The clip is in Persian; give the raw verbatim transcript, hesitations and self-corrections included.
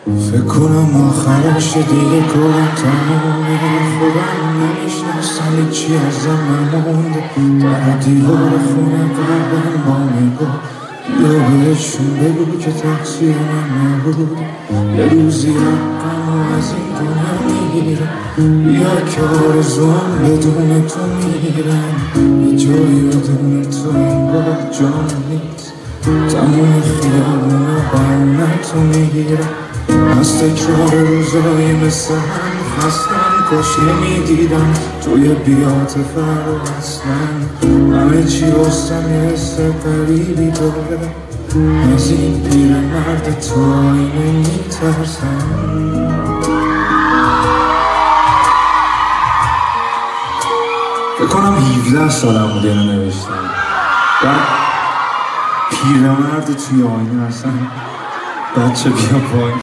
فکر کنم آخرش دیگه کارم تمومه. خودم نمیشناسم هیچی ازم نمونده. در دیوار خونه قلبم با نگاه یا بهشون بگو که تقصیر من نبود. یه روزی حقم از این دنیا میگیرم. بیا که آرزوام بدون تو میرم. یه جایی بدون تو این بار جا نیست. تموم خیابونا برنه تو میگیرم. از تکرار روزایی مثل هم خستم. کاش نمیدیدم توی بیاطفه رو اصلا. همه چی واسم یه حس غریبی داره. از این پیرمرد تو آینه میترسم. فکر کنم هفده سالم بود اینو نوشتم. بعد پیرمرد توی آینه اصلا بچه بیا پایین.